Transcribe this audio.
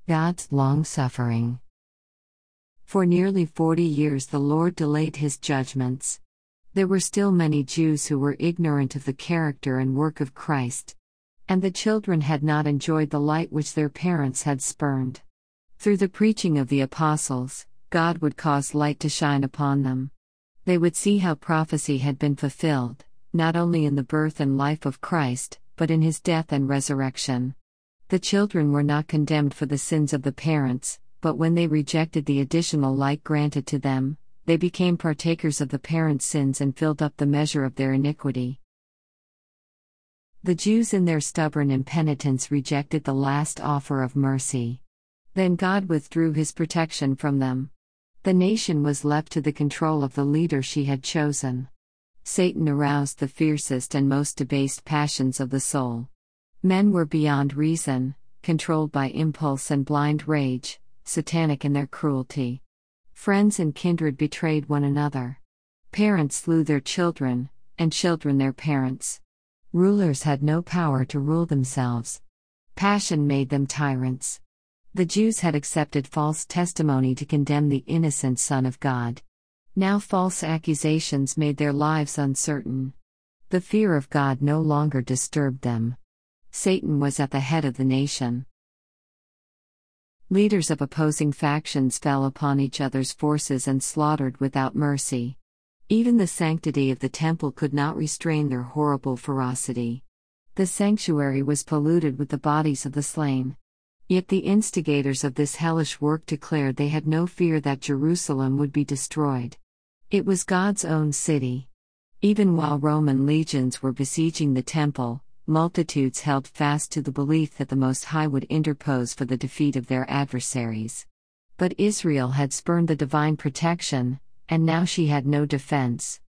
God's long-suffering. For nearly 40 years the Lord delayed his judgments. There were still many Jews who were ignorant of the character and work of Christ. And the children had not enjoyed the light which their parents had spurned. Through the preaching of the apostles, God would cause light to shine upon them. They would see how prophecy had been fulfilled, not only in the birth and life of Christ, but in his death and resurrection. The children were not condemned for the sins of the parents, but when they rejected the additional light granted to them, they became partakers of the parents' sins and filled up the measure of their iniquity. The Jews in their stubborn impenitence rejected the last offer of mercy. Then God withdrew his protection from them. The nation was left to the control of the leader she had chosen. Satan aroused the fiercest and most debased passions of the soul. Men were beyond reason, controlled by impulse and blind rage, satanic in their cruelty. Friends and kindred betrayed one another. Parents slew their children, and children their parents. Rulers had no power to rule themselves. Passion made them tyrants. The Jews had accepted false testimony to condemn the innocent Son of God. Now false accusations made their lives uncertain. The fear of God no longer disturbed them. Satan was at the head of the nation. Leaders of opposing factions fell upon each other's forces and slaughtered without mercy. Even the sanctity of the temple could not restrain their horrible ferocity. The sanctuary was polluted with the bodies of the slain. Yet the instigators of this hellish work declared they had no fear that Jerusalem would be destroyed. It was God's own city. Even while Roman legions were besieging the temple, multitudes held fast to the belief that the Most High would interpose for the defeat of their adversaries. But Israel had spurned the divine protection, and now she had no defense.